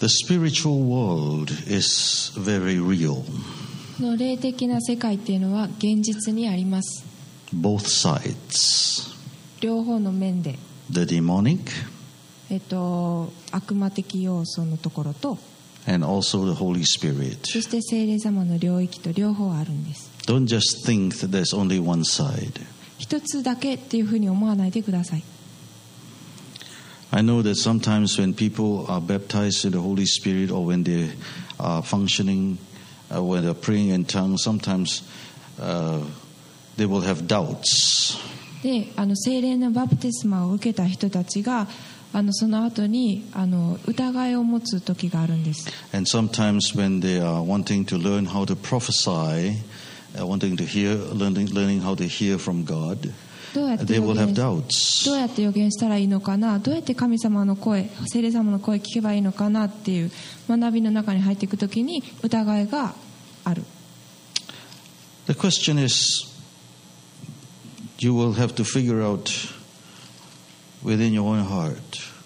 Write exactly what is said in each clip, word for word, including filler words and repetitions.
The spiritual world is very real. の霊的な世界っていうのは現実にあります。 Both sides. 両方の面で。 The demonic. えっと悪魔的要素のところと。 And also the Holy Spirit. そして聖霊様の領域と両方あるんです。 Don't just think that there's only one side. 一つだけっていうふうに思わないでください。 I know that sometimes when people are baptized in the Holy Spirit or when they are functioning, uh, when they're praying in tongues, sometimes uh, they will have doubts. で、あの聖霊のバプテスマを受けた人たちがあのその後にあの疑いを持つ時があるんです。 And sometimes when they are wanting to learn how to prophesy, uh, wanting to hear, learning, learning how to hear from God, どうやって they 予 will have 言 doubts. どうやって予言したらいいのかな、どうやって神様の声、聖霊様の声聞けばいいのかなっていう学びの中に入っていくときに疑いがある。 The question is, you will have to figure out within your own heart,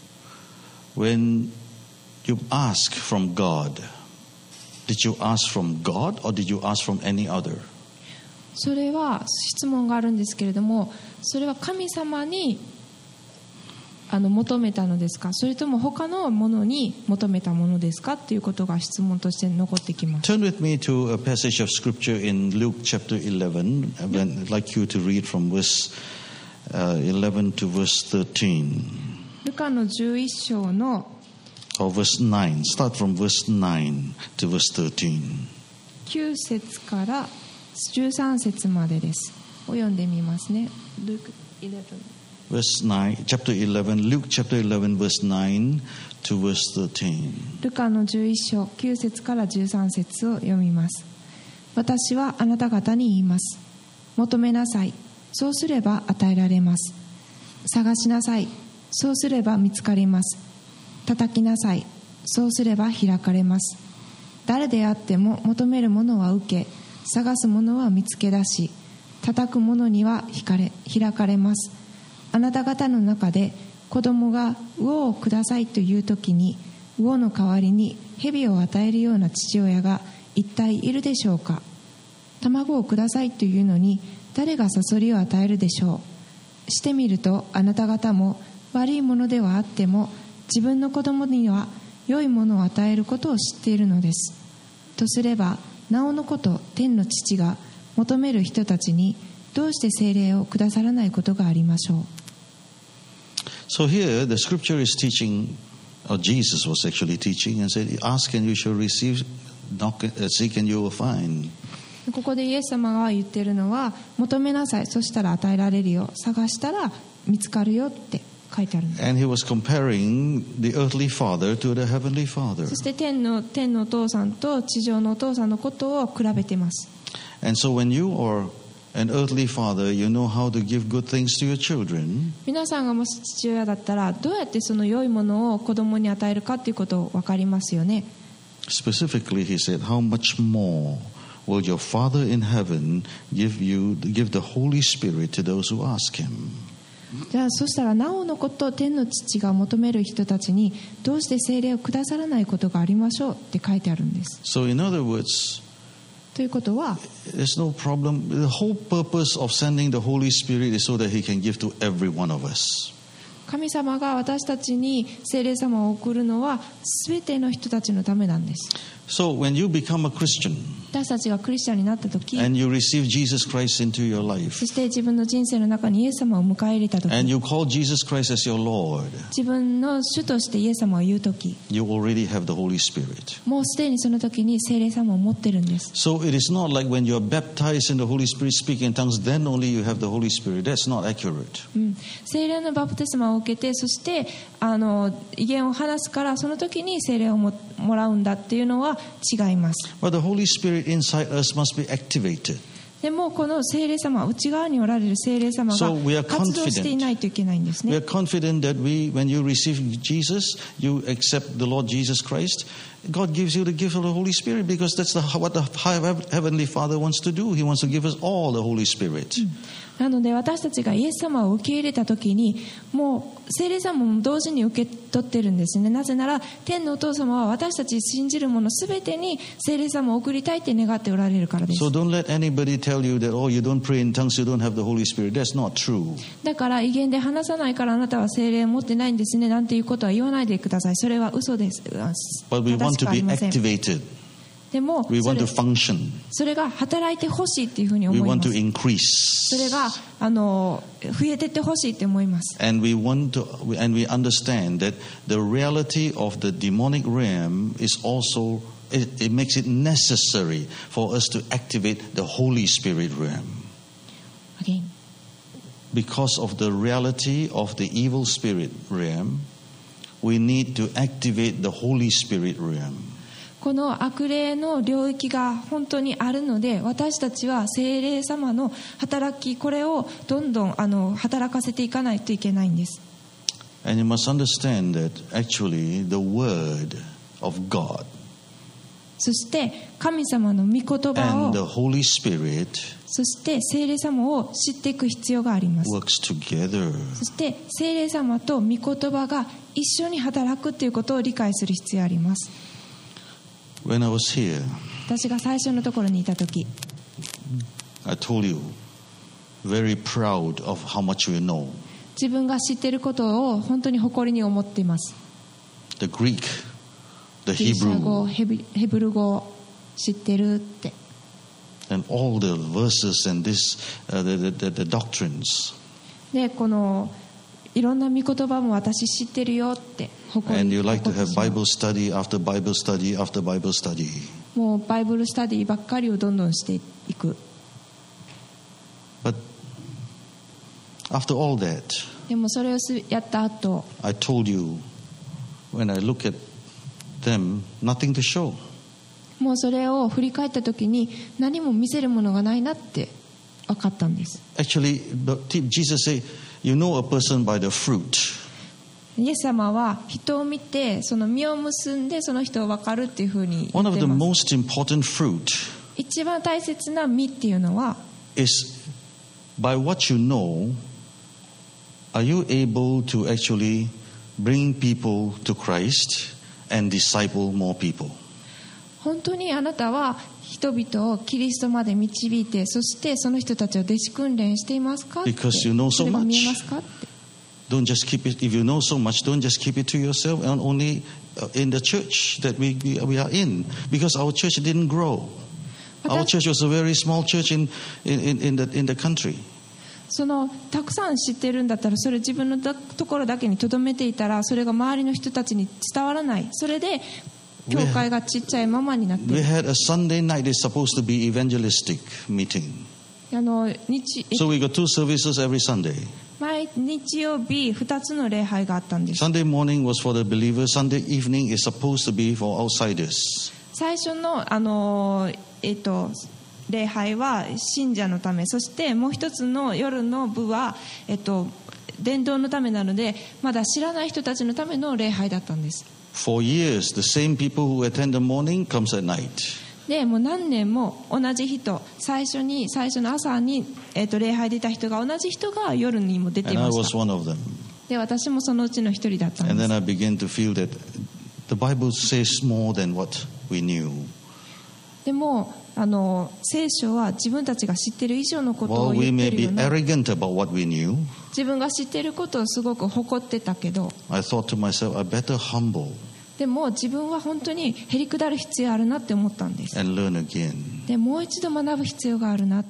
when you ask from God, did you ask from God or did you ask from any other? それは質問があるんですけれども、それは神様にあの求めたのですか、それとも他のものに求めたものですかっていうことが質問として残ってきます。 Turn with me to a passage of scripture in Luke chapter eleven. I'd like you to read from verse uh, eleven to verse thirteen. ルカのじゅういっ章の Or verse nine. Start from verse nine to verse thirteen. きゅう節からじゅうさん節までです。を読んでみますね。Luke eleven. Verse nine, chapter eleven, Luke chapter eleven, verse nine to verse thirteen. ルカのじゅういっ章きゅう節からじゅうさん節を読みます。私はあなた方に言います。求めなさい。そうすれば与えられます。探しなさい。そうすれば見つかります。叩きなさい。そうすれば開かれます。誰であっても求めるものは受け、探すものは見つけ出し、叩くものには開かれ、開かれます。あなた方の中で子供が魚をくださいというときに、魚の代わりに蛇を与えるような父親が一体いるでしょうか。卵をくださいというのに誰がサソリを与えるでしょう。してみるとあなた方も悪いものではあっても自分の子供には良いものを与えることを知っているのです。とすればなおのこと天の父が求める人たちにどうして聖霊をくださらないことがありましょう。 So here the scripture is teaching, or Jesus was actually teaching and said, ask and you shall receive, knock, seek and you will find. ここでイエス様が言っているのは、求めなさい、そしたら与えられるよ、探したら見つかるよって書いてあるんです。 And he was comparing the earthly father to the heavenly father. そして天の天のお父さんと地上のお父さんのことを比べています。 And so when you are an earthly father, you know how to give good things to your children. 皆さんがもし父親だったらどうやってその良いものを子供に与えるかということを分かりますよね。 Specifically, he said, how much more will your Father in heaven give you, give the Holy Spirit to those who ask him? じゃあそしたらなおのこと天の父が求める人たちにどうして聖霊をくださらないことがありましょうって書いてあるんです。 So in other words, ということは there's no problem. The whole purpose of sending the Holy Spirit is so that he can give to every one of us. 神様が私たちに聖霊様を送るのは全ての人たちのためなんです。 So when you become a Christian 私たちがクリスチャンになった時、 and you receive Jesus Christ into your life そして自分の人生の中にイエス様を迎え入れた時、 and you call Jesus Christ as your Lord, 自分の主としてイエス様を言う時、 you already have the Holy Spirit. もうすでにその時に聖霊様を持ってるんです。 So it is not like when you are baptized in the Holy Spirit, speaking in tongues, then only you have the Holy Spirit. That's not accurate. うん、聖霊のバプテスマを受けて、そしてあの異言を話すからその時に聖霊を も, もらうんだっていうのは違います。 But the Holy Spirit inside us must be activated. でもこの聖霊様、内側におられる聖霊様 So we が are 活動していないといけないんですね。 We are confident that we, when you receive Jesus, you accept the Lord Jesus Christ, God gives you the gift of the Holy Spirit because that's the, what the Heavenly Father wants to do. He wants to give us all the Holy Spirit. うん、 なので私たちがイエス様を受け入れたときに、もう聖霊様も同時に受け取ってるんですね。なぜなら天のお父様は私たち信じる者すべてに聖霊様を送りたいって願っておられるからです。 So don't let anybody tell you that, oh, you don't pray in tongues, you don't have the Holy Spirit. That's not true. だから異言で話さないからあなたは聖霊を持ってないんですねなんていうことは言わないでください。それは嘘です。 But we 正 want し to くあり be ません。 activated. でも We そ want れ to function. それが働いてほしいっていうふうに We 思い want ま to す。 increase. それがあの増えてってほしいって思います。 And we want to, and we understand that the reality of the demonic realm is also, it, it makes it necessary for us to activate the Holy Spirit realm. Again. Because of the reality of the evil spirit realm, we need to activate the Holy Spirit realm. この悪霊の領域が本当にあるので、私たちは聖霊様の働き、これをどんどんあの働かせていかないといけないんです。 And you must understand that actually the word of God そして神様の御言葉 and the を、 Holy Spirit そして聖霊様を知っていく必要があります。 works together. そして聖霊様と御言葉が一緒に働くということを理解する必要があります。 When I was here, 私が最初のところにいたとき、 I told you, very proud of how much we know. 自分が知っていることを本当に誇りに思っています。 The Greek, the ギリシャ語、 Hebrew, ヘブヘブル語を知ってるって。 and all the verses and this, uh, the, the, the, the doctrines. で、このいろんな御言葉も私知ってるよって誇り And you like to 誇 have ってしまう Bible study after Bible study after Bible study. もうバイブルスタディばっかりをどんどんしていく。 But after all that, でもそれをすやった後、 I told you, when I look at them, nothing to show. もうそれを振り返った時に何も見せるものがないなって分かったんです。 Actually, the- Jesus said, you know a person by the fruit. イエス様は人を見てその実を結んでその人を分かるっていうふうに言 One っ of て the ます。 most important fruit 一番大切な実っていうのは is by what you know, are you able to actually bring people to Christ and disciple more people? 本当にあなたは人々をキリストまで導いて、そしてその人たちを弟子訓練していますかって。 Because you know so それが見え much. ますかって。 Don't just keep it, if you know so much, don't just keep it to yourself and only in the church that we, we, we are in. Because our church didn't grow. Our church was a very small church in, in, in, the, in the country. そのたくさん知ってるんだったら、それ自分のところだけにとどめていたら、それが周りの人たちに伝わらない。それで教会がちっちゃいままになってい We る。 had a Sunday night, it's supposed to be evangelistic meeting. あの日 So we got two services every Sunday. 毎日曜日ふたつの礼拝があったんです。 Sunday morning was for the believers. Sunday evening is supposed to be for outsiders. 最初の、あのえっと礼拝は信者のため、そしてもう一つの夜の部は、えっと、伝道のためなので、まだ知らない人たちのための礼拝だったんです。 For years, the same people who attend the morning comes at night. でもう何年も同じ人、最初に最初の朝に、えっと、礼拝出た人が同じ人が夜にも出てい And I ま was した。 one of them. で私もそのうちの一人だったん And で then す。 I began to feel that the Bible says more than what we knew. でもあの聖書は自分たちが知っている以上のことを While we 言っ may てる be よな。 arrogant about what we knew, 自分が知っていることをすごく誇ってたけど、 I thought to myself, I better humble でも自分は本当にへりくだる必要あるなって思ったんです。 and learn again. でもう一度学ぶ必要があるなって。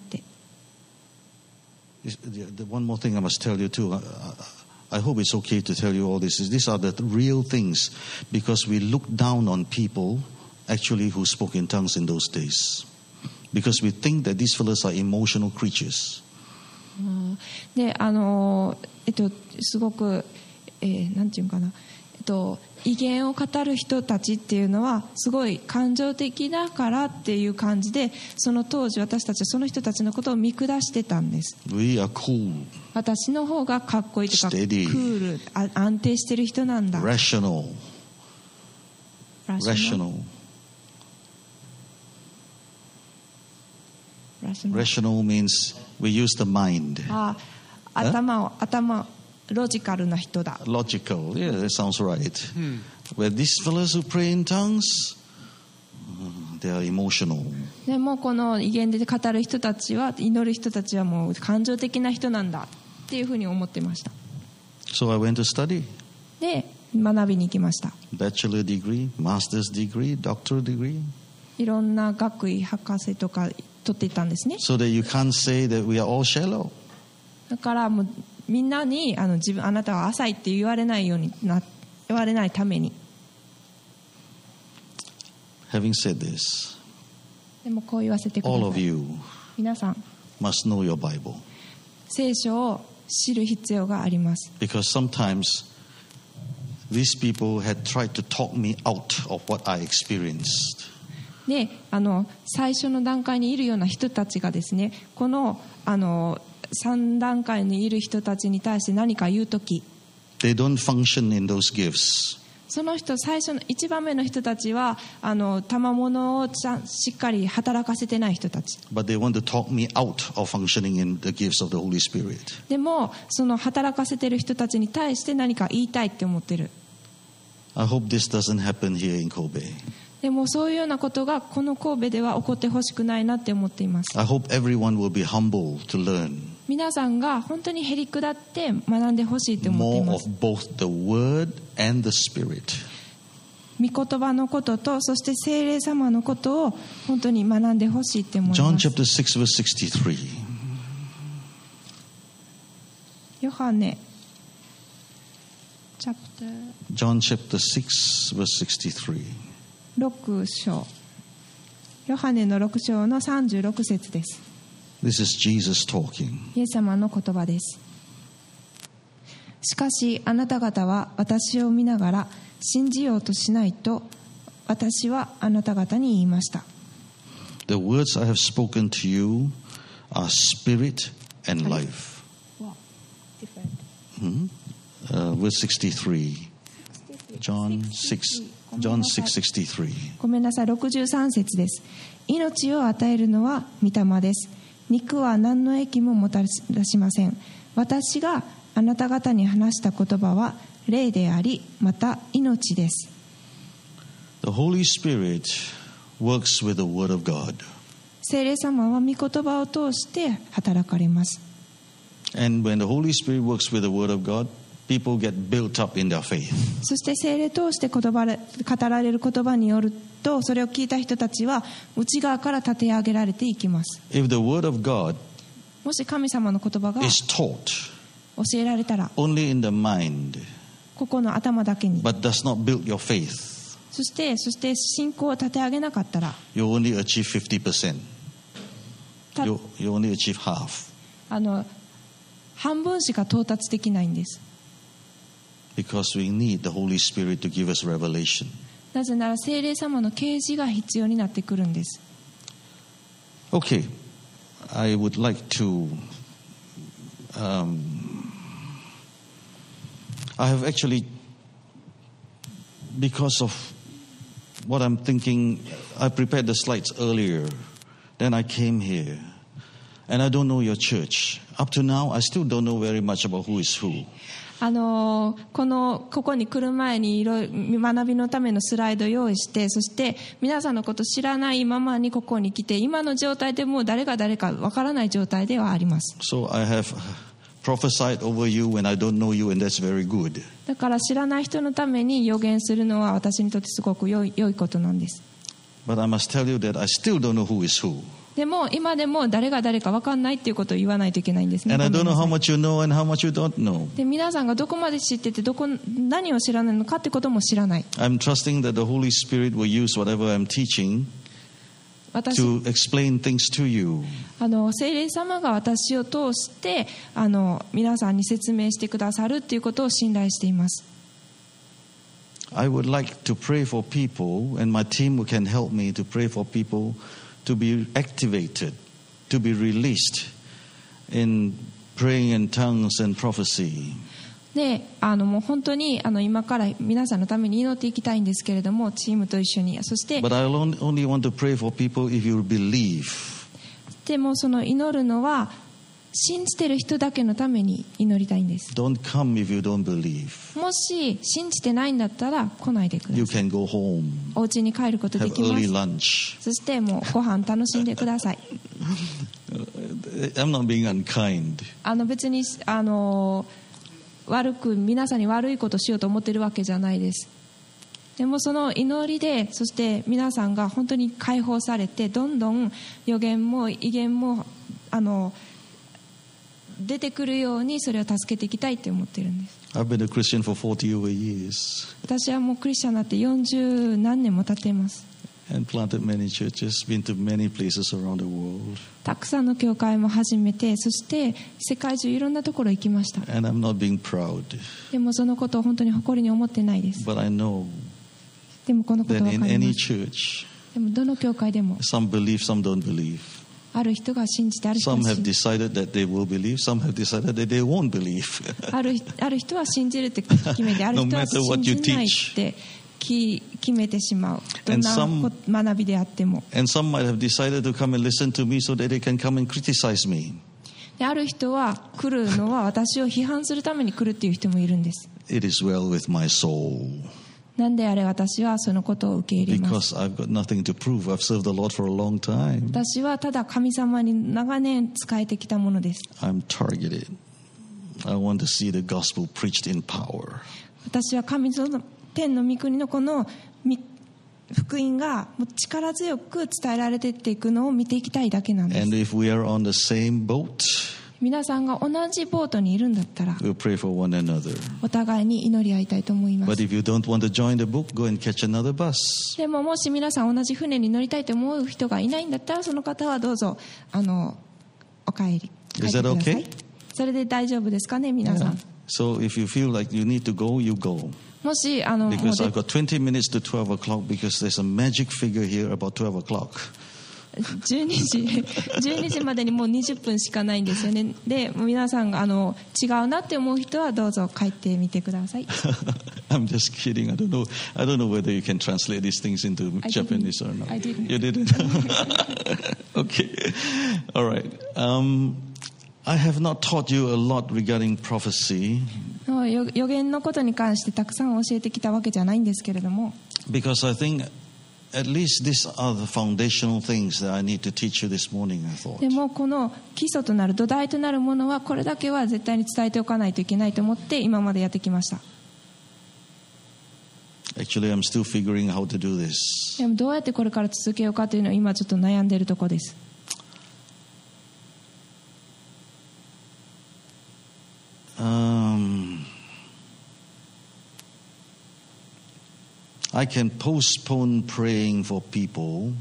The- the One more thing I must tell you too. I, I hope it's okay to tell you all this. Is These are the real things, because we look down on people actually who spoke in tongues in those days, because we think that these fellows are emotional creatures. であのえっとすごく、えー、なんていうかな、えっと威厳を語る人たちっていうのはすごい感情的だからっていう感じで、その当時私たちはその人たちのことを見下してたんです。 We are cool, 私の方がかっこいいとかク Steady. ール、あ安定してる人なんだ。 rational, ラショナル rational. Rational means we use the mind. あ頭を頭ロジカルな人だ。 Logical, yeah, that sounds right. Where these fellows who pray in tongues, they are emotional. でもこの威厳で語る人たちは、祈る人たちはもう感情的な人なんだっていうふうに思ってました。 So I went to study. で学びに行きました。 Bachelor degree, master's degree, doctoral degree. いろんな学位博士とか取っていたんですね。 So that you can't say that we are all shallow. だからもうみんなにあの自分あなたは浅いって言われないようにな言われないために。 Having said this, でもこう言わせてくだ all さ of い。 you 皆さん must know your Bible. 聖書を知る必要があります。 Because sometimes these people had tried to talk me out of what I experienced. であの最初の段階にいるような人たちがですね、このあのさん段階にいる人たちに対して何か言うとき、 They don't function in those gifts. その人最初のいちばんめの人たちはあの賜物をちゃんしっかり働かせてない人たち。 But they want to talk me out of functioning in the gifts of the Holy Spirit. でもその働かせてる人たちに対して何か言いたいって思ってる。 I hope this doesn't happen here in Kobe. でもそういうようなことがこの神戸では起こってほしくないなって思っています。 I hope everyone will be humble to learn 皆さんが本当にへりくだって学んでほしいと思ってい more ま of す。 both the Word and the Spirit. 御言葉のこととそして聖霊様のことを本当に学んでほしいって思い John ます。 chapter six verse sixty-three. ヨハネチャプター John chapter six verse sixty-three. ろく章、ヨハネのろく章のさんじゅうろく節です。 This is Jesus talking. イエス様の言葉です。しかしあなた方は私を見ながら信じようとしないと私はあなた方に言いました。 The words I have spoken to you are spirit and life. Hmm? Uh, verse sixty-three. John six. John six sixty-three. ごめんなさい、ろくじゅうさん節です。命を与えるのは御霊です。肉は何の益ももたらしません。私があなた方に話した言葉は霊であり、また命です。 The Holy Spirit works with the Word of God. 聖霊様は御言葉を通して働かれます。 And when the Holy Spirit works with the Word of God, people get built up in their faith. そして聖霊通して言葉れ語られる言葉によると、それを聞いた人たちは内側から立て上げられていきます。 If the Word of God もし神様の言葉が is taught 教えられたら、 only in the mind, ここの頭だけに、 but does not build your faith, そしてそして信仰を立て上げなかったら、 you only achieve fifty percent. た You, you only achieve half. あの半分しか到達できないんです。 Because we need the Holy Spirit to give us revelation. なぜなら聖霊様の啓示が必要になってくるんです。 Okay, I would like to um, I have actually, because of what I'm thinking, I prepared the slides earlier. Then I came here. And I don't know your church. Up to now, I still don't know very much about who is who. あのこのここに来る前にいろいろ学びのためのスライドを用意して、そして皆さんのこと知らないままにここに来て、今の状態でもう誰が誰かわからない状態ではあります。 So I have prophesied over you when I don't know you, and that's very good. だから知らない人のために予言するのは私にとってすごく良い、良いことなんです。 But I must tell you that I still don't know who is who. でも今でも誰が誰か分かんないっていうことを言わないといけないんですね。 And I ごめ don't ん know なさ how い much you know and how much you don't know. で皆さんがどこまで知っててどこ何を知らないのかってことも知らない。 I'm trusting that the Holy Spirit will use whatever I'm teaching 私 to explain things to you. あの聖霊様が私を通してあの皆さんに説明してくださるっていうことを信頼しています。 I would like to pray for people, and my team can help me to pray for people to be activated, to be released in praying in tongues and prophecy. であのもう本当にあの今から皆さんのために祈っていきたいんですけれども、チームと一緒に、そして But I only want to pray for people if you believe. でもその祈るのは信じてる人だけのために祈りたいんです。 Don't come if you don't believe. もし信じてないんだったら来ないでくだ You さい。 can go home, お家に帰ることで have きま early す。 lunch. そしてもうご飯楽しんでください。 I'm not being unkind. あの別にあの悪く皆さんに悪いことしようと思ってるわけじゃないです。でもその祈りで、そして皆さんが本当に解放されて、どんどん予言も異言もあの出てくるように、それを助けていきたいって思ってるんです。 I've been a Christian for forty over years 私はもうクリスチャンになってよんじゅう何年も経っています。 and planted many churches, been to many places around the world. たくさんの教会も始めて、そして世界中いろんなところ行きました。 And I'm not being proud, でもそのことを本当に誇りに思ってないです。 but I know でもこのこと that は分 in かり any ます。 church, でもどの教会でも some believe, some don't believe. ある人が信じて、ある人は Some 信 have じ decided that they will believe, some have decided that they won't believe. あるある人は信じるって決めて、ある人は No matter 信 what you じないってき決めてしまう。どん And な some- こ学びであっても。 And some might have decided to come and listen to me so that they can come and criticize me. である人は来るのは私を批判するために来るっていう人もいるんです。 It is well with my soul なんであれ私はそのことを受け入れます。 because I've got nothing to prove. I've served the Lord for a long time. 私はただ神様に長年仕えてきたものです。 I'm targeted. I want to see the gospel preached in power. 私は神の天の御国のこのみ福音がもう力強く伝えられていっていくのを見ていきたいだけなんです。 And if we are on the same boat, 皆さんが同じボートにいるんだったら we'll pray for one another. お互いに祈り合いたいと思いま But す。 if you don't want to join the boat, go and catch another bus. でももし皆さん同じ船に乗りたいと思う人がいないんだったら、その方はどうぞあのお帰り帰ってく Is that ださい。 okay? それで大丈夫ですかね、皆さん。 So if you feel like you need to go, you go. もしあのもう Because で I've got twenty minutes to twelve o'clock because there's a magic figure here about twelve o'clock. じゅうにじじゅうにじまでにもうにじゅっぷんしかないんですよね。でもう皆さんがあの違うなって思う人はどうぞ帰ってみてください。 I'm just kidding. I don't know. I don't know whether you can translate these things into I Japanese or not. I didn't. You didn't. Okay. All right. Um, I have not taught you a lot regarding prophecy 予予言のことに関してたくさん教えてきたわけじゃないんですけれども、 because I think at least these are the foundational things that I need to teach you this morning, I thought. でもこの基礎となる土台となるものはこれだけは絶対に伝えておかないといけないと思って今までやってきました。 Actually, I'm still figuring how to do this. でもどうやってこれから続けようかというのを今ちょっと悩んでいるところです。 Um, I can postpone praying for people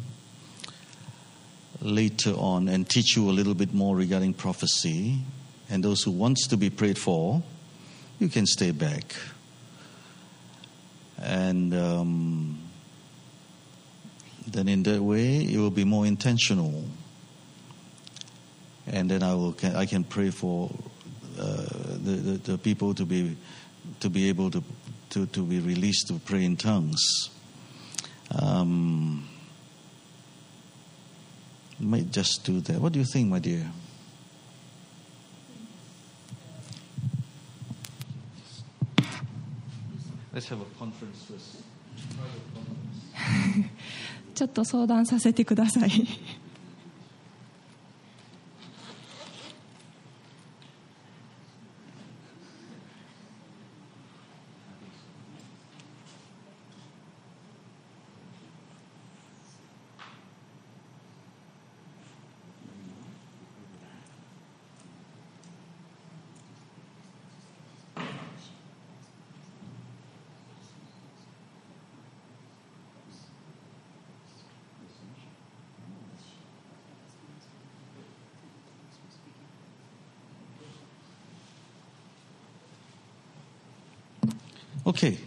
later on and teach you a little bit more regarding prophecy. And those who wants to be prayed for, you can stay back. And um, then in that way, it will be more intentional. And then I will can, I can pray for uh, the, the the people to be to be able to to, to be released to pray in tongues. Um, might just do that. What do you think, my dear? Let's have a conference first. ちょっと相談させてください。 Okay.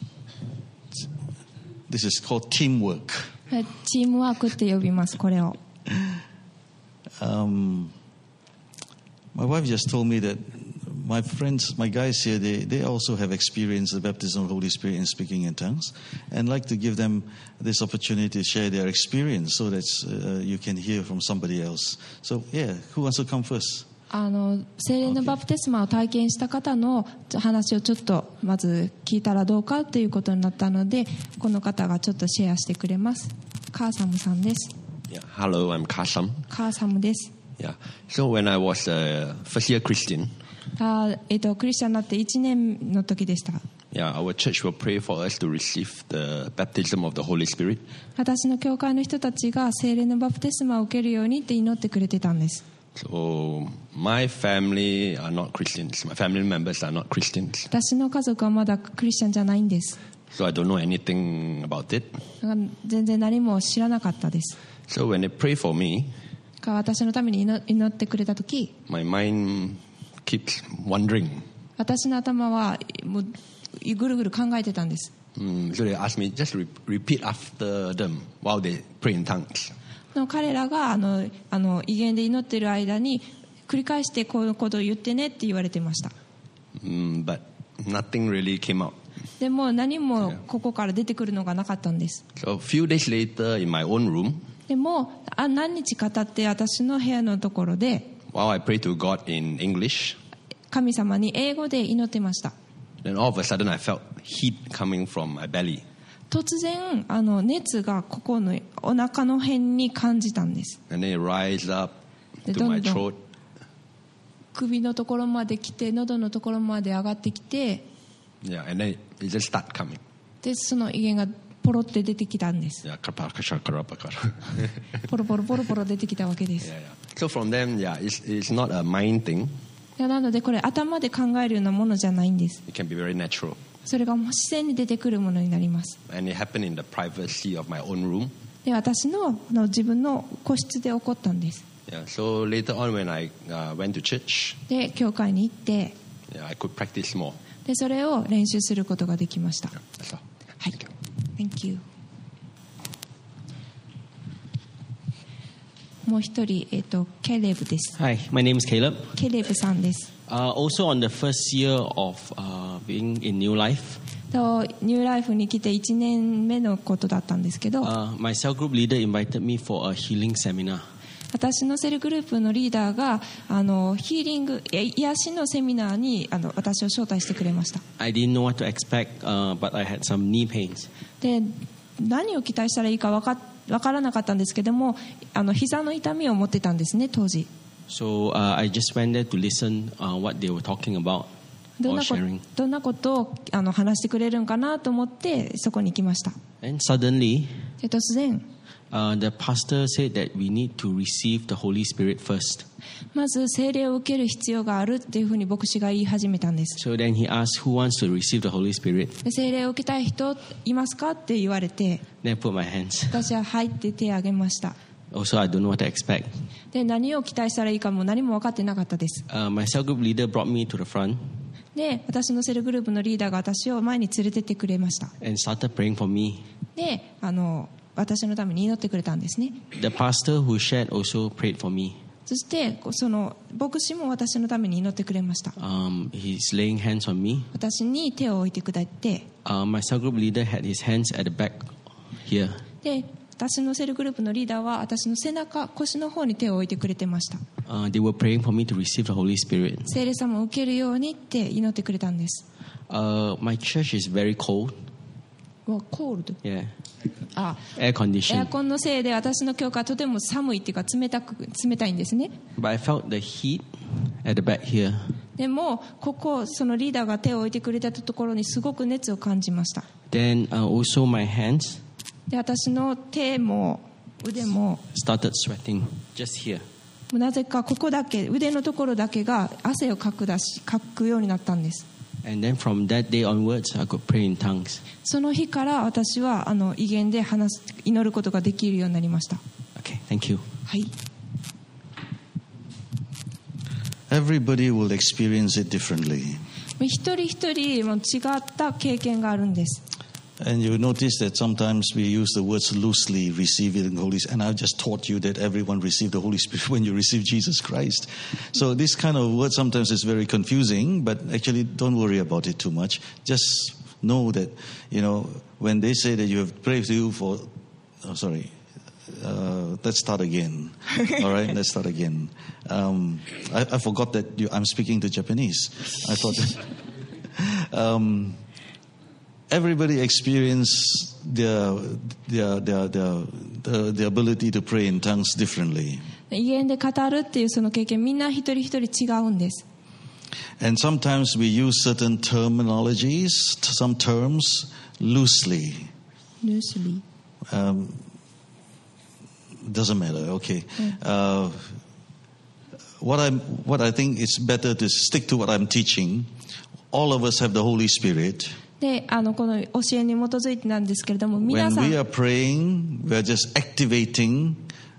This is called teamwork. チームワークって呼びます、これを。 Um, my wife just told me that my friends, my guys here, they, they also have experienced the baptism of the Holy Spirit and speaking in tongues, and I'd like to give them this opportunity to share their experience so that uh, you can hear from somebody else. So, yeah, who wants to come first? あの聖霊のバプテスマを体験した方の話をちょっとまず聞いたらどうかということになったので、この方がちょっとシェアしてくれます。カーサムさんです。 Yeah, hello, I'm Kasam. カーサムです。 Yeah, so when I was a first year Christian, あ、えっと、クリスチャンになっていちねんの時でした。 yeah, our church will pray for us to receive the baptism of the Holy Spirit. 私の教会の人たちが聖霊のバプテスマを受けるようにって祈ってくれてたんです。 So my family are not Christians. My family members are not Christians. 私の家族はまだクリスチャンじゃないんです。 So I don't know anything about it. だから全然何も知らなかったです。 So when they pray for me, 私のために祈ってくれた時、 my mind keeps wandering. 私の頭はもうぐるぐる考えてたんです。 Mm, so they asked me just re- repeat after them while they pray in tongues. 彼らがあのあの異言で祈っている間に繰り返してこういうことを言ってねって言われてました。 Mm, but nothing really came out. でも何もここから出てくるのがなかったんです。 So a few days later in my own room, でもあ何日か経って私の部屋のところで while I prayed to God in English, 神様に英語で祈ってました。 then all of a sudden I felt heat coming from my belly. 突然あの熱がここのお腹の辺に感じたんです。 And then it rised up で to ど my んどん throat. 首のところまで来て喉のところまで上がってきて、 Yeah, and then it, it just started coming. でその異言がポロって出てきたんです。 Yeah, karapa, kasha, karapa, kara. ポロポロポロポロ出てきたわけです。 yeah, yeah. So from them, yeah, it's, it's not a mind thing. いやなのでこれ頭で考えるようなものじゃないんです。 It can be very natural. それがもう自然に出てくるものになります。 And it happened in the privacy of my own room. で私 の, の自分の個室で起こったんです。 Yeah, so later on when I uh, went to church, で教会に行って、 yeah, I could practice more. でそれを練習することができました。 That's all. はい。Thank you. もう一人、えっと、ケレブです。 Hi, my name is Caleb. ケレブさんです。 Uh, also on the first year of uh, being in New Life, とニューライフに来ていちねんめのことだったんですけど、 uh, my cell group leader invited me for a healing seminar. 私のセルグループのリーダーがあのヒーリング癒しのセミナーにあの私を招待してくれました。 I didn't know what to expect, uh, but I had some knee pains. で何を期待したらいいか分か分からなかったんですけども、あの膝の痛みを持ってたんですね当時。 So uh, I just went there to listen uh, what they were talking about どん or なこ sharing. どんなことをあの話してくれるんかなと思ってそこに行きました。 And suddenly, で突然 uh, the pastor said that we need to receive the Holy Spirit first. まず聖霊を受ける必要があるっていうふうに牧師が言い始めたんです。 So then he asked, who wants to receive the Holy Spirit? で聖霊を受けたい人いますかって言われて、 Then I put my hands. 私は入って手を挙げました。 Also, I don't know what to expect. で何を期待したらいいかも何も分かってなかったです。 Uh, my cell group leader brought me to the front で私のセルグループのリーダーが私を前に連れてってくれました。 and started praying for me. であの私のために祈ってくれたんですね。 The pastor who shared also prayed for me. そしてその牧師も私のために祈ってくれました。 Um, he's laying hands on me. 私に手を置いてくだって、 Uh, my cell group leader had his hands at the back here. で私のセルグループのリーダーは私の背中腰の方に手を置いてくれてました。 Uh, they were praying for me to receive the Holy Spirit. 聖霊様を受けるようにって祈ってくれたんです。 Uh, my church is very cold. わコールド Yeah. あ Air エア conditioned. コンのせいで私の教会はとても寒いっていうか冷たく冷たいんですね。 But I felt the heat at the back here. でもここそのリーダーが手を置いてくれたところにすごく熱を感じました。 Then uh, also my hands で私の手も腕も started sweating just here. なぜかここだけ腕のところだけが汗をかくだしかくようになったんです。 And then from that day onwards, I could pray in tongues. その日から私はあの異言で話す祈ることができるようになりました。 Okay, thank you. はい。 Everybody will experience it differently. 一人一人も違った経験があるんです。 And you notice that sometimes we use the words loosely, receiving the Holy Spirit. And I've just taught you that everyone received the Holy Spirit when you receive Jesus Christ. So this kind of word sometimes is very confusing, but actually don't worry about it too much. Just know that, you know, when they say that you have prayed to you for, oh, sorry, uh, let's start again. All right, let's start again. Um, I, I forgot that you, I'm speaking to Japanese. I thought that, um, everybody experiences their, their, their, their, the, the ability to pray in tongues differently. 異言で語るっていうその経験、みんな一人一人違うんです。 And sometimes we use certain terminologies, some terms loosely. Loosely. Um, doesn't matter. Okay. Uh, what I what I think it's better to stick to what I'm teaching. All of us have the Holy Spirit. で、あのこの教えに基づいてなんですけれども、皆 When さん we are praying, we are just activating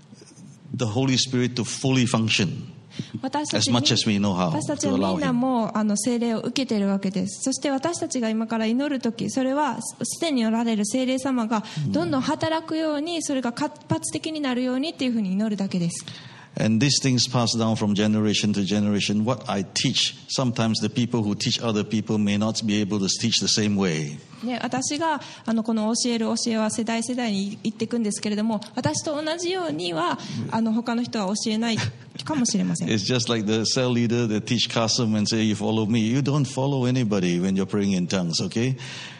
the Holy Spirit to fully function. 私たち as much as we know how 私たち to は allow みんな him. もあの聖霊を受けているわけです。そして私たちが今から祈るとき、それはすでにおられる聖霊様がどんどん働くように、それが活発的になるようにっていうふうに祈るだけです。 And these things pass down from generation to generation. What I teach, sometimes the people who teach other people may not be able to teach the same way. ね、私があのこの教える教えは世代世代に言っていくんですけれども、私と同じようにはあの他の人は教えないかもしれません。 It's just like the cell leader that teach Qasim and say, you follow me. You don't follow anybody when you're praying in tongues, okay?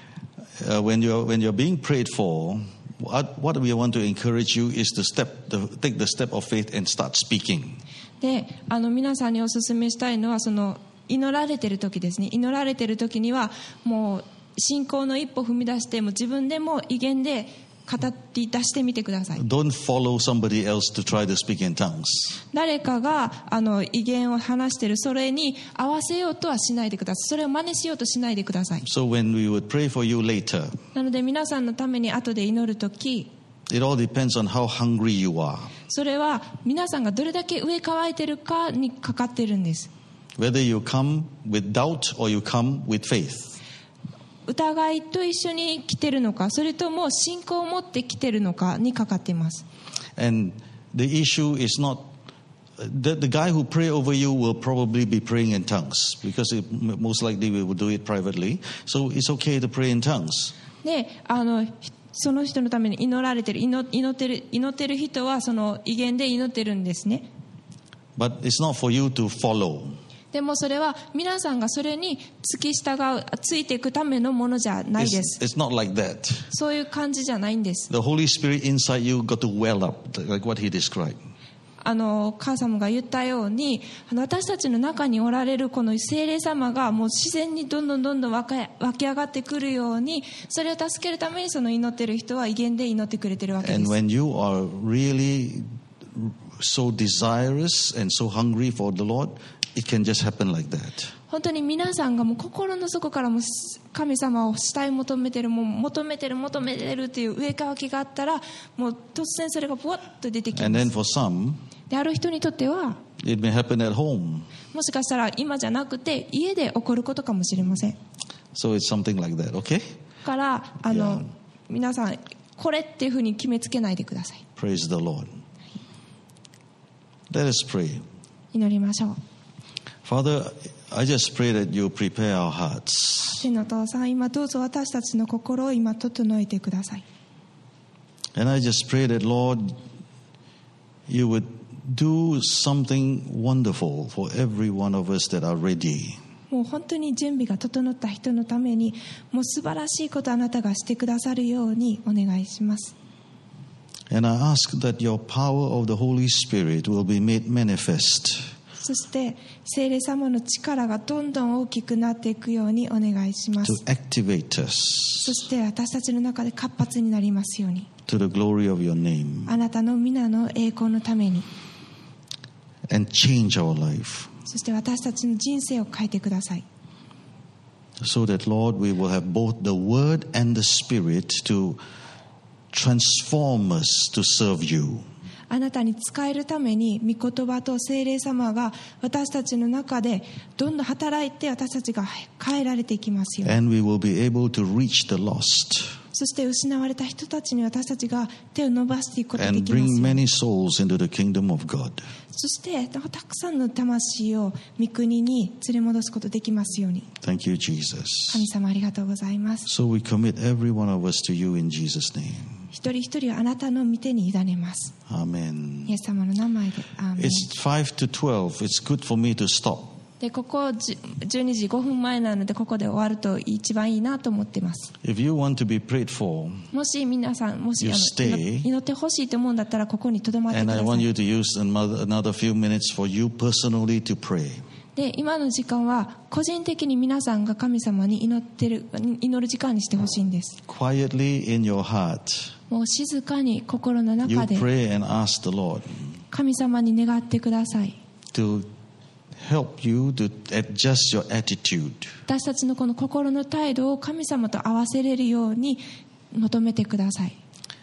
Uh, when you're when you're being prayed for, what, what we want to encourage you is to step, the, take the step of faith and start speaking. で、あの皆さんにお勧めしたいのはその祈られている時ですね。祈られている時にはもう信仰の一歩踏み出しても自分でも異言で語り出してみてください。 Don't follow somebody else to try to speak in tongues. 誰かがあの異言を話しているそれに合わせようとはしないでください。それを真似しようとしないでください。 So when we would pray for you later, なので皆さんのために後で祈るとき、 it all depends on how hungry you are. それは皆さんがどれだけ上乾いてるかにかかっているんです。 Whether you come with doubt or you come with faith. 疑いと一緒に来てるのか、それとも信仰を持って来てるのかにかかっています。 And the issue is not the, the guy who pray over you will probably be praying in tongues because it, most likely we will do it privately. So it's okay to pray in tongues. で、あのその人のために祈られてる、祈祈ってる祈ってる人はその異言で祈ってるんですね。 But it's not for you to follow. でもそれは皆さんがそれに付き従う、ついていくためのものじゃないで It's, す。 it's not like that. そういう感じじゃないんです。 The Holy Spirit inside you got to well up, like what he described. あの母様が言ったように、あの私たちの中におられるこの聖霊様がもう自然にどんどんどんどん湧き上がってくるように、それを助けるためにその祈ってる人は異言で祈ってくれてるわけで And す。 when you are really so desirous and so hungry for the Lord, it can just happen like that. 本当に皆さんがもう心の底からも神様を慕い求めてる、もう求めてる求めてるっていう上乾きがあったら、もう突然それがブワッと出てき And ま then す。 for some, である人にとっては it may happen at home. もしかしたら今じゃなくて家で起こることかもしれません。 So it's something like that, okay? だからあの、 Yeah. 皆さんこれっていうふうに決めつけないでください。 Praise the Lord. Let us pray. 祈りましょう。 Father, I just pray that you prepare our hearts. 天のお父さん、今どうぞ私たちの心を今整えてください。 And I just pray that, Lord, you would do something wonderful for every one of us that are ready. もう本当に準備が整った人のために、もう素晴らしいことあなたがしてくださるようにお願いします。 And I ask that your power of the Holy Spirit will be made manifest. そして聖霊様の力がどんどん大きくなっていくようにお願いしま to す。 activate us そして私たちの中で活発になりますように、 to the glory of your name あなたの皆の栄光のために、 and change our life そして私たちの人生を変えてください。 so that, Lord, we will have both the Word and the Spirit to transform us to serve you. あなたに仕えるために御言葉と聖霊様が私たちの中でどんどん働いて私たちが変えられていきますように。 And we will be able to reach the lost そして失われた人たちに私たちが手を伸ばしていくことがで and きます bring ように。 many souls into the kingdom of God. そしてたくさんの魂を御国に連れ戻すことができますように。 Thank you, Jesus. 神様ありがとうございます。 So we commit every one of us to you in Jesus' name. 一人一人はあなたの御手に委ねます。 Amen. イエス様の名前でアーメン。 It's five to twelve. It's good for me to stop. でここじじゅうにじごふんまえなのでここで終わると一番いいなと思っています。 If you want to be prayed for, もし皆さんもし You あの stay. 祈ってほしいと思うんだったらここにとどまってく and だ I さ want い。 you to use another, another few minutes for you personally to pray. で今の時間は個人的に皆さんが神様に祈ってる祈る時間にしてほしいんです。 Quietly in your heart, もう静かに心の you 中で pray and ask the Lord 神様に願ってください。 to help you to adjust your attitude. 私たちのこの心の態度を神様と合わせれるように求めてください。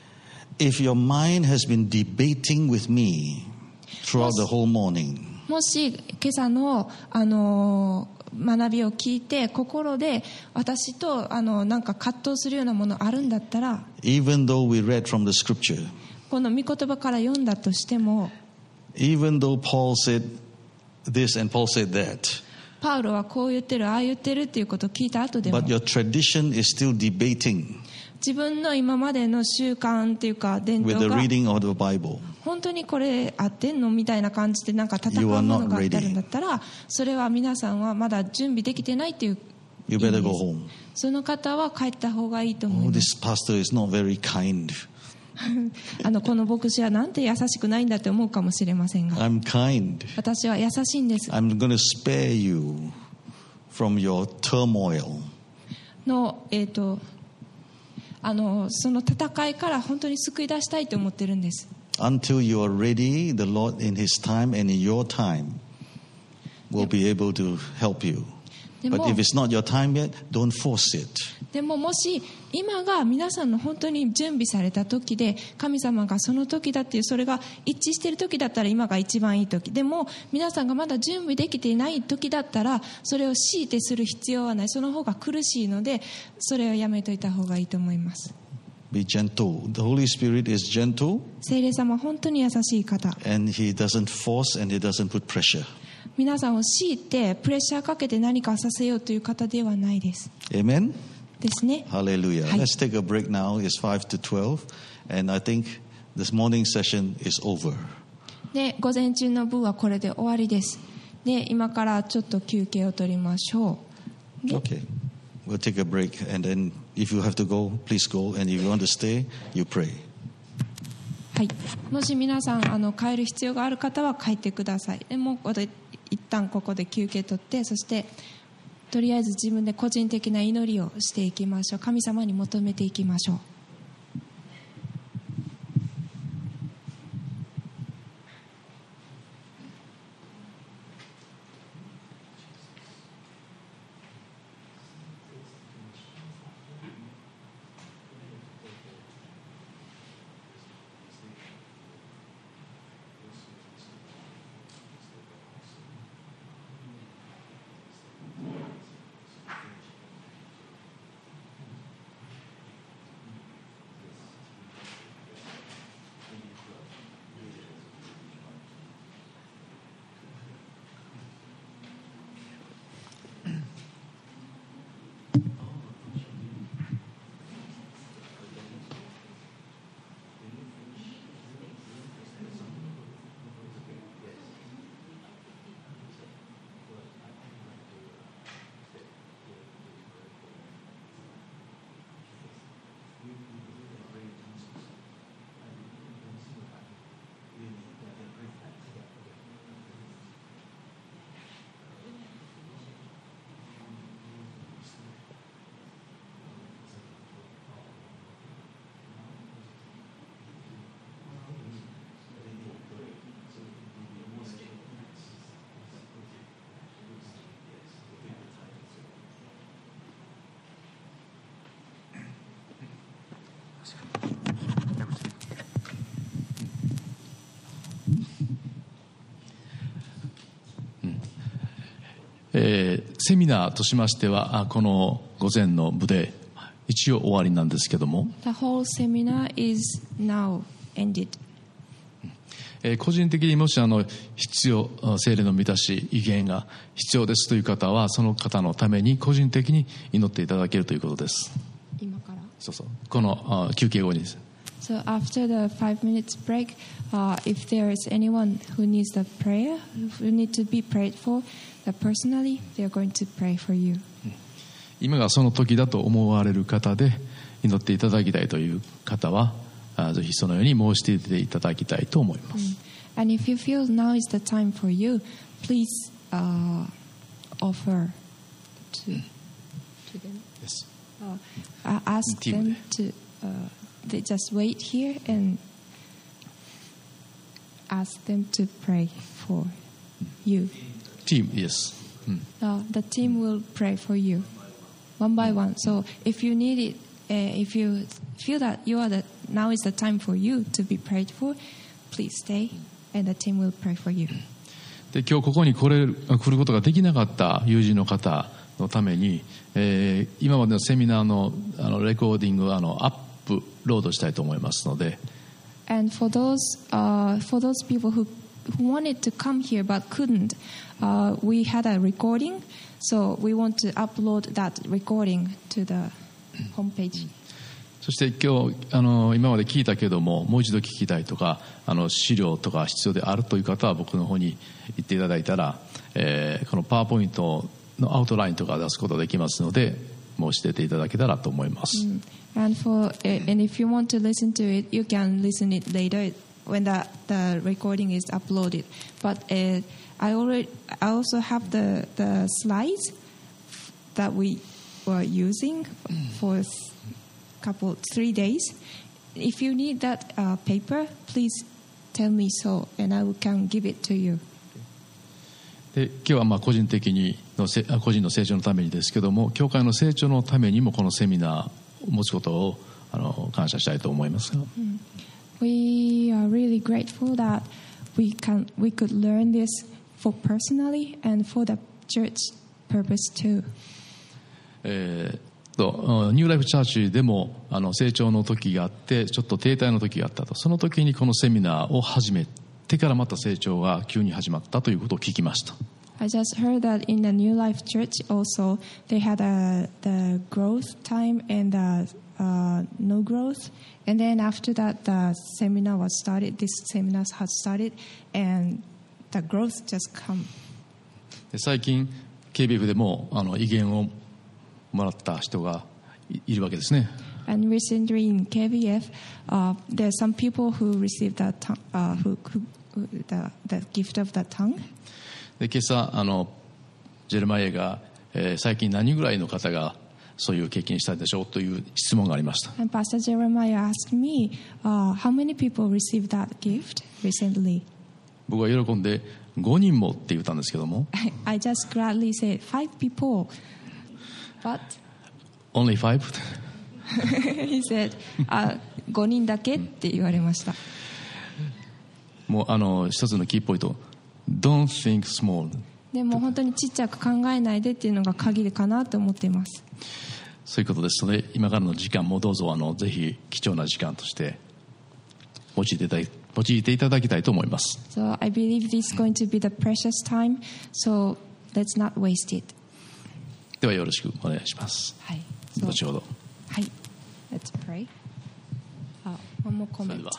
If your mind has been debating with me throughout the whole morning, もし今朝の、あの学びを聞いて心で私とあのなんか葛藤するようなものあるんだったら、 even though we read from the scripture, この御言葉から読んだとしても、 even though Paul said this and Paul said that, パウロはこう言ってるああ言ってるっていうことを聞いた後でも but your tradition is still debating 自分の今までの習慣っていうか伝 with 統 the が reading of the Bible. 本当にこれ合ってんのみたいな感じでなんか戦うものがあったんだったら、それは皆さんはまだ準備できてないっていう You 意味 better で go す。 home. その方は帰った方がいいと思 Oh, いま this す。 pastor is not very kind. あのこの牧師はなんて優しくないんだって思うかもしれませんが、 I'm kind. 私は優しいんです I'm going to spare you from your turmoil. の、えー、とあのその戦いから本当に救い出したいと思ってるんです。 Until you are ready, the Lord in His time and in your time will be able to help you. But if it's not your time yet, don't force it. でももし今が皆さんの本当に準備された時で神様がその時だっていうそれが一致している時だったら今が一番いい時でも皆さんがまだ準備できていない時だったらそれを強いてする必要はない。その方が苦しいのでそれをやめといた方がいいと思います。 Be gentle. The Holy Spirit is gentle 聖霊様は本当に優しい方。 and He doesn't force and He doesn't put pressure. 皆さんを強いてプレッシャーかけて何かさせようという方ではないです。 Amen? ですね。 Hallelujah. Hi. Let's take a break now. It's five to twelve. And I think this morning session is over. で午前中の部はこれで終わりです。で今からちょっと休憩を取りましょう。で Okay. We'll take a break. And then if you have to go, please go. And if you want to stay, you pray. はい、もし皆さんあの帰る必要がある方は帰ってください。でもうここで一旦ここで休憩取ってそしてとりあえず自分で個人的な祈りをしていきましょう。神様に求めていきましょう。 えーセミナーとしましてはこの午前の部で一応終わりなんですけども、 The whole seminar is now ended. えー個人的にもしあの必要聖霊の満たし異言が必要ですという方はその方のために個人的に祈っていただけるということです。 今から。 そうそうこのあ休憩後にです。 So after the five minutes break, uh, if there is anyone who needs the prayer, who need to be prayed for, that personally they are going to pray for you. 今がその時だと思われる方で祈っていただきたいという方はあぜひそのように申し出ていただきたいと思います。 And if you feel now is the time for you, please uh, offer to, to them. Yes. Uh, uh, ask them to uh, they just wait here and ask them to pray for you. Team, yes. Uh, the team will pray for you one by one. So if you need it, uh, if you feel that you are the now is the time for you to be prayed for, please stay, and the team will pray for you. で今日ここに来れる来ることができなかった友人の方のために、えー、今までのセミナーのあのレコーディングをあのアップロードしたいと思いますので。 And for those uh, for those people who who wanted to come here but couldn't, uh, we had a recording, so we want to upload that recording to the homepage. そして今日あの今まで聞いたけどももう一度聞きたいとかあの資料とか必要であるという方は僕の方に言っていただいたら、えー、このパワーポイントのアウトラインとか出すことができますので申し出ていただけたらと思います。 Mm. And for and if you want to listen to it, you can listen it later when the the recording is uploaded. But uh, I already I also have the the slides that we were using for a couple three days. If you need that uh, paper, please tell me so, and I can give it to you. で今日はまあ個人的にのせ個人の成長のためにですけども教会の成長のためにもこのセミナーを持つことをあの感謝したいと思いますが、 Mm. We are really grateful that we can we could learn this for personally and for the church purpose too. えー、とニューライフチャーチでもあの成長の時があってちょっと停滞の時があったとその時にこのセミナーを始めてからまた成長が急に始まったということを聞きました。 I just heard that in the New Life Church also they had a, the growth time and the uh, no growth, and then after that the seminar was started. This seminar has started, and the growth just come. で最近 ケービーエフ でもあの威厳をもらった人が い, いるわけですね。 And recently inケービーエフ, uh, there are some people who received the, tongue, uh, who, who, the, the gift of the tongue. で今朝あのジェレマイエが、えー、最近何人ぐらいの方がそういう経験したでしょうという質問がありました。 And Pastor Jeremiah asked me, uh, how many people received that gift recently? 僕は喜んでごにんもって言ったんですけども I just gladly said five people, but Only five? he said, あ、ごにんだけって言われました。 もうあの一つのキーポイント Don't think small でも本当にちっちゃく考えないでっていうのが鍵かなと思っています。 そういうことですので今からの時間もどうぞあのぜひ貴重な時間として用いていただき用いていただきたいと思います。 So I believe this is going to be the precious time, so let's not waste it. ではよろしくお願いします。 はい。 後ほど。 はい。Let's pray. あ、one more comment. それでは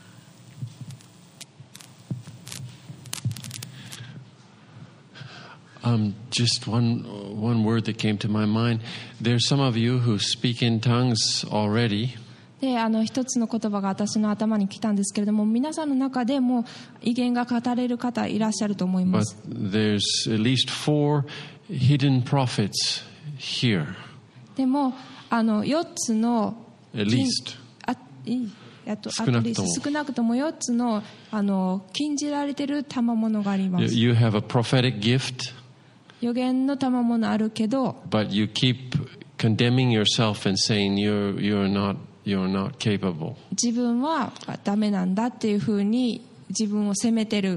Um, just one one word that came to my mind. There's some of you who speak in tongues already. で、あの一つの言葉が私の頭に来たんですけれども、皆さんの中でも威厳が語れる方いらっしゃると思いま But す。 there's at least four hidden prophets here. でもあのよっつの At least. あいいあと少なくともあと少なくともよっつのあの禁じられてる賜物がありま You す。 you have a prophetic gift, 予言の賜物あるけど、 but you keep condemning yourself and saying you're you're not you're not capable. 自分はダメなんだっていうふうに自分を責めてる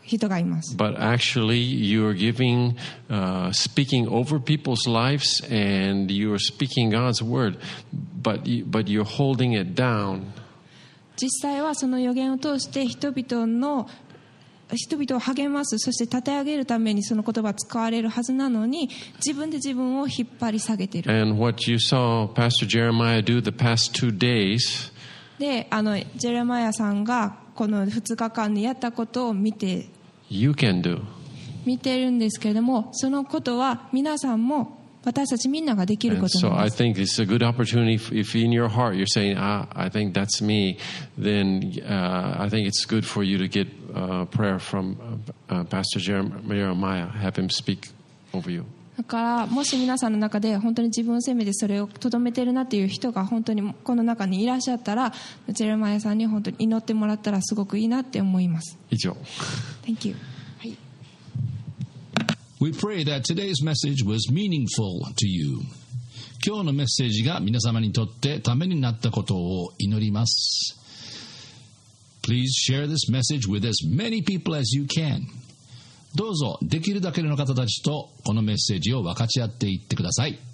人がいます。 But actually, you are giving, uh, speaking over people's lives, and you are speaking God's word, but you, but you're holding it down. 実際はその予言を通して人々の人々を励ます、そして立て上げるためにその言葉が使われるはずなのに、自分で自分を引っ張り下げている。 And what you saw Pastor Jeremiah do the past two days, で、あのジェレマヤさんがこのふつかかんにやったことを見て you can do. 見てるんですけれども、そのことは皆さんも私たちみんなができるこ And と so なん I です。 think it's a good opportunity if, if in your heart you're saying, ah, I think that's me, then uh, I think it's good for you to get uh, prayer from uh, uh, Pastor Jeremiah. Have him speak over you. だからもし皆さんの中で本当に自分を責めてそれをとどめてるなっていう人が本当にこの中にいらっしゃったら、ジェレマヤさんに本当に祈ってもらったらすごくいいなって思います。 以上。 Thank you. はい。 We pray that today's message was meaningful to you. 今日のメッセージが皆様にとってためになったことを祈ります。Please share this message with as many people as you can. どうぞできるだけの方たちとこのメッセージを分かち合っていってください。